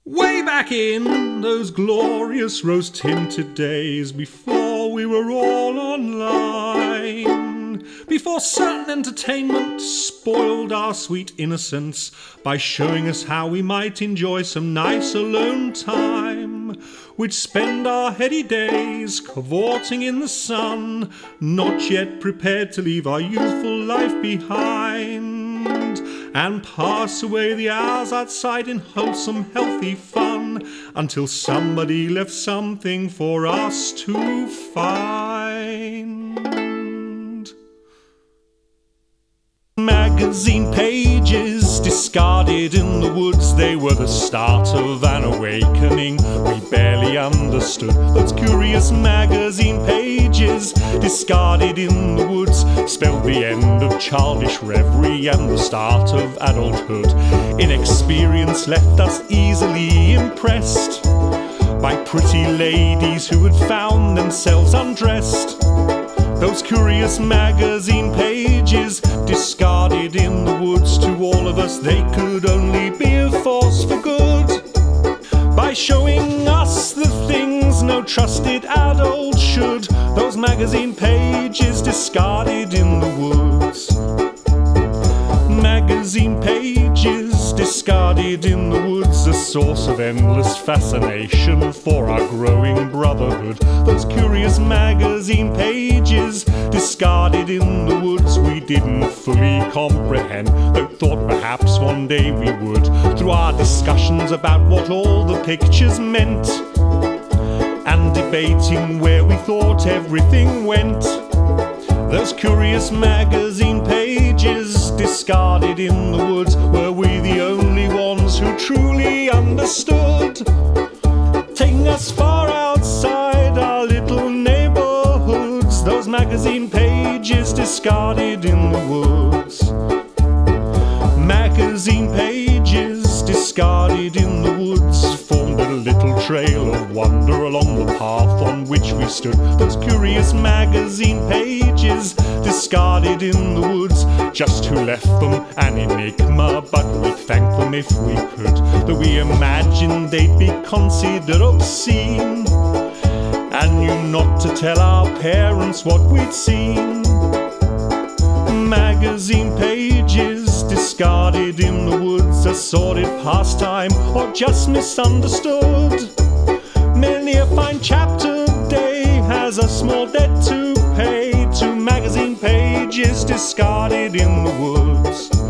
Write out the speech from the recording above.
Way back in those glorious rose-tinted days, before we were all online, before certain entertainment spoiled our sweet innocence by showing us how we might enjoy some nice alone time, we'd spend our heady days cavorting in the sun, not yet prepared to leave our youthful life behind, and pass away the hours outside in wholesome, healthy fun, until somebody left something for us to find. Magazine pages discarded in the woods, they were the start of an awakening we barely understood. Those curious magazine pages discarded in the woods spelled the end of childish reverie and the start of adulthood. Inexperience left us easily impressed by pretty ladies who had found themselves undressed. Those curious magazine pages discarded in the woods, to all of us they could only be a force for good, by showing us the things no trusted adult should. Those magazine pages discarded in the woods. Magazine pages discarded in the woods, a source of endless fascination for our growing brotherhood. Those curious magazine pages discarded in the woods, we didn't fully comprehend, though thought perhaps one day we would, through our discussions about what all the pictures meant, and debating where we thought everything went. Those curious magazine pages discarded in the woods, were we the only ones who truly understood, taking us far outside our little neighborhoods. Those magazine pages discarded in the woods. Magazine pages discarded in the woods formed a little trail of wonder along the path on which we stood. Those curious magazine pages discarded in the woods, just who left them an enigma, but we'd thank them if we could, though we imagined they'd be considered obscene, and knew not to tell our parents what we'd seen. Magazine pages discarded in the woods, a sordid pastime or just misunderstood. Many a fine chap today has a small debt to pay to magazine pages discarded in the woods.